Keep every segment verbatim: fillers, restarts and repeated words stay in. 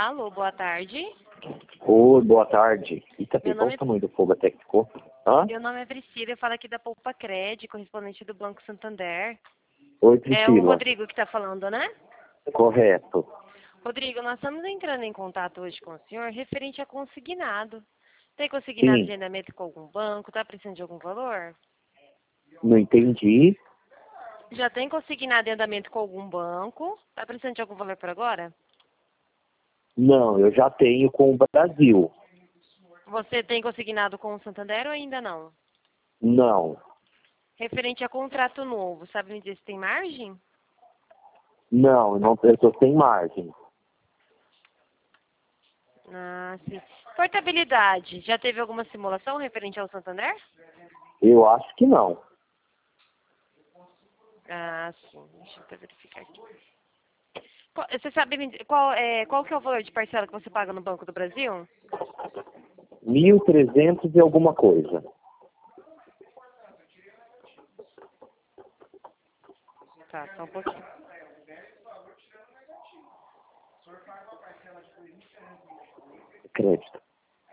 Alô, boa tarde. Oi, boa tarde. Eita, Meu pegou nome o é... tamanho do fogo até que ficou. Hã? Meu nome é Priscila, eu falo aqui da Poupa Cred, correspondente do Banco Santander. Oi, É o Priscila. Rodrigo que está falando, né? Correto. Rodrigo, nós estamos entrando em contato hoje com o senhor referente a consignado. Tem consignado de Sim, agendamento com algum banco? Está precisando de algum valor? não entendi. Já tem consignado em andamento com algum banco? Está precisando de algum valor por agora? Não, eu já tenho com o Brasil. Você tem consignado com o Santander ou ainda não? Não, Referente a contrato novo, sabe me dizer se tem margem? não, eu não, eu tô sem margem. Ah, sim. Portabilidade, já teve alguma simulação referente ao Santander? Eu acho que não. Ah, sim. Deixa eu até verificar aqui. Qual- Você sabe me dizer qual, é, qual que é o valor de parcela que você paga no Banco do Brasil? Mil trezentos e alguma coisa. Tá, só um pouquinho. Crédito.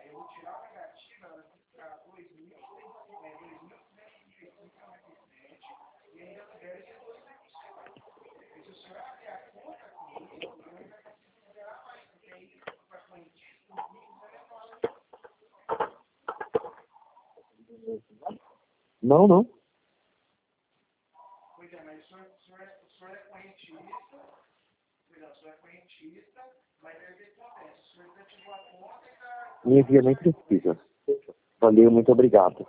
Não, não. Minha via nem precisa. Valeu, muito obrigado.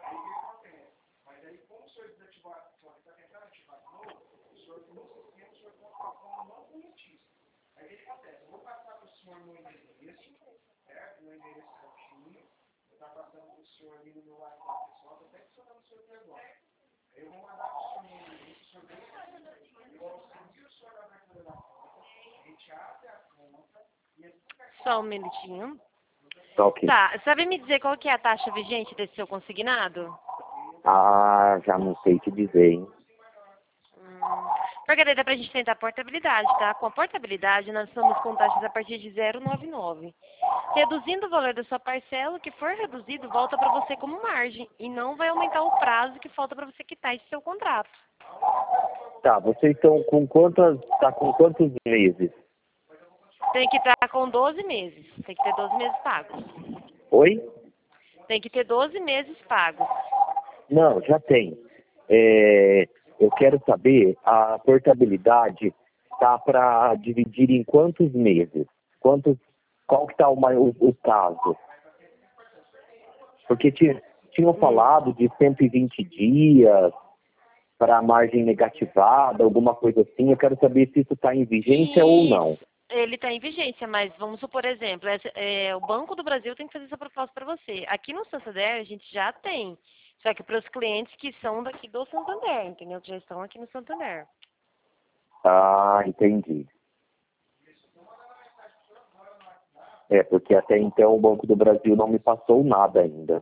Só um minutinho. Tá ok. Tá, sabe me dizer qual que é a taxa vigente desse seu consignado? Ah, já não sei te dizer, hein? Hum, porque daí dá pra gente tentar a portabilidade, tá? Com a portabilidade, nós estamos com taxas a partir de zero vírgula noventa e nove. Reduzindo o valor da sua parcela, o que for reduzido volta para você como margem e não vai aumentar o prazo que falta para você quitar esse seu contrato. Tá, vocês estão com quantas, tá com quantos meses? Tem que estar com doze meses. Tem que ter doze meses pagos. Oi? Tem que ter doze meses pagos. Não, já tem. É, eu quero saber, a portabilidade tá para dividir em quantos meses? Quantos, qual que tá o, mai- o, o caso? Porque tinha, tinham Hum. falado de cento e vinte dias para margem negativada, alguma coisa assim. Eu quero saber se isso está em vigência ou E não. ele está em vigência, mas vamos supor, exemplo, essa- é, o Banco do Brasil tem que fazer essa proposta para você. Aqui no Santander a gente já tem. Só que para os clientes que são daqui do Santander, entendeu? Que já estão aqui no Santander. Ah, entendi. É, porque até então o Banco do Brasil não me passou nada ainda.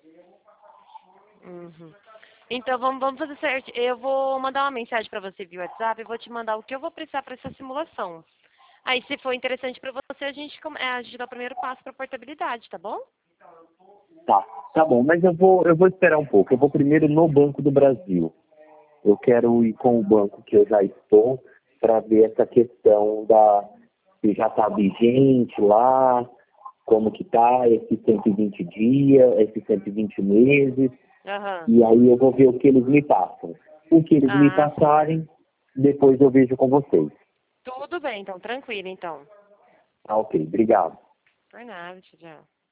Uhum. Então vamos, vamos fazer certo. Eu vou mandar uma mensagem para você via WhatsApp e vou te mandar o que eu vou precisar para essa simulação. Aí, se for interessante para você, a gente, come- é, a gente dá o primeiro passo para portabilidade, tá bom? Tá, tá bom, mas eu vou, eu vou esperar um pouco. Eu vou primeiro no Banco do Brasil. Eu quero ir com o banco que eu já estou para ver essa questão da se já está vigente lá, como que tá, esses cento e vinte dias, esses cento e vinte meses, Aham. e aí eu vou ver o que eles me passam. O que eles me Ah, sim. passarem, depois eu vejo com vocês. Tudo bem, então, tranquilo, então. Tá ok, obrigado. Por nada, tchau.